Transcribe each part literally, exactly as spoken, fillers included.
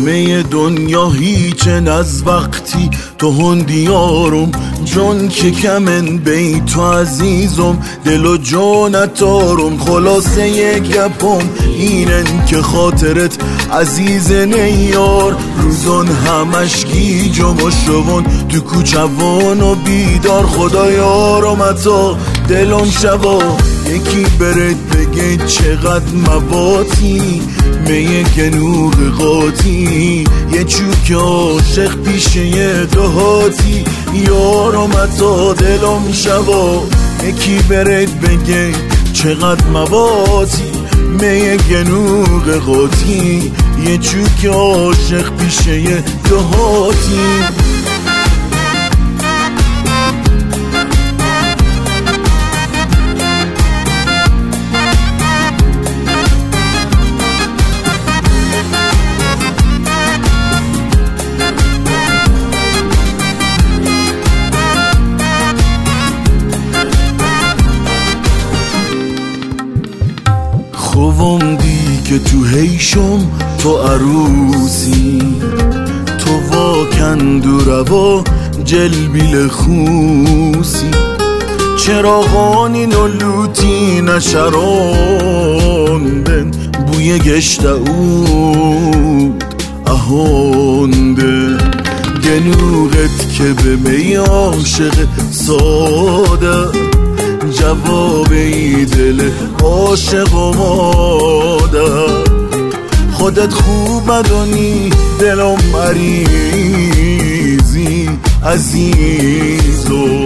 همه دنیا هیچن از وقتی تو هندیارم، جون که کمن بی تو عزیزم، دل و جونتارم. خلاصه یک گپم اینن که خاطرت عزیز نیار، روزان همش گیجم و شون تو کوچوان و بیدار. خدا یارم اتا دلم شبا یکی برد بگه چقدر مواتی، میه گنوغ قاطی یه چوک عاشق پیشه یه دهاتی. یارم اتا دلم شبا یکی برد بگه چقدر مواتی، میه گنوغ قاطی یه چوک عاشق پیشه یه دهاتی. خوام دی که تو هیشم تو عروسی، تو واکند و روا جلبیل خوسی. چراغانی نلوتی نشراندن بوی گشت اود اهانده، گنوغت که به می عاشق ساده جواب ای دل عاشق و مادر. خودت خوب بدونی دلم مریضی عزیزو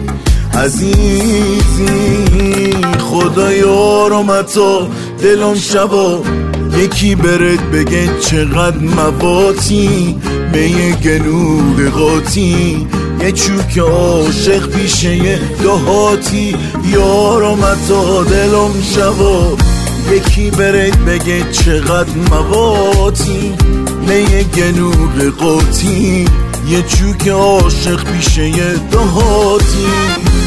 عزیزی. خدا یارم اتا دلم شبا یکی برد بگه چقدر مواتی، میه گنوغ قاطی یه چوک عاشق پیشه یه دهاتی. یارم اتا دلم شبا یکی برد بگه چقدر مواتی، میه گنوغ قاطی یه چوک عاشق پیشه یه دهاتی.